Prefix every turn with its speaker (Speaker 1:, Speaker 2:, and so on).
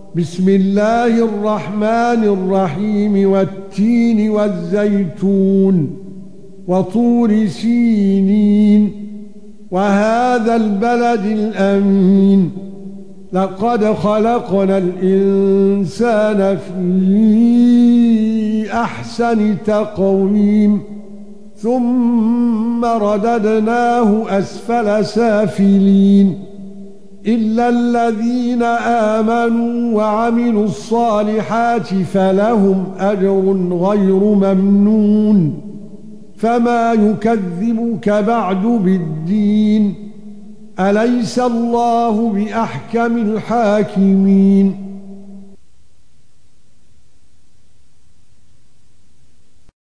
Speaker 1: بسم الله الرحمن الرحيم والتين والزيتون وطور سينين وهذا البلد الأمين لقد خلقنا الإنسان في أحسن تقويم ثم رددناه أسفل سافلين إلا الذين آمنوا وعملوا الصالحات فلهم أجر غير ممنون فما يكذبك بعد بالدين أليس الله بأحكم الحاكمين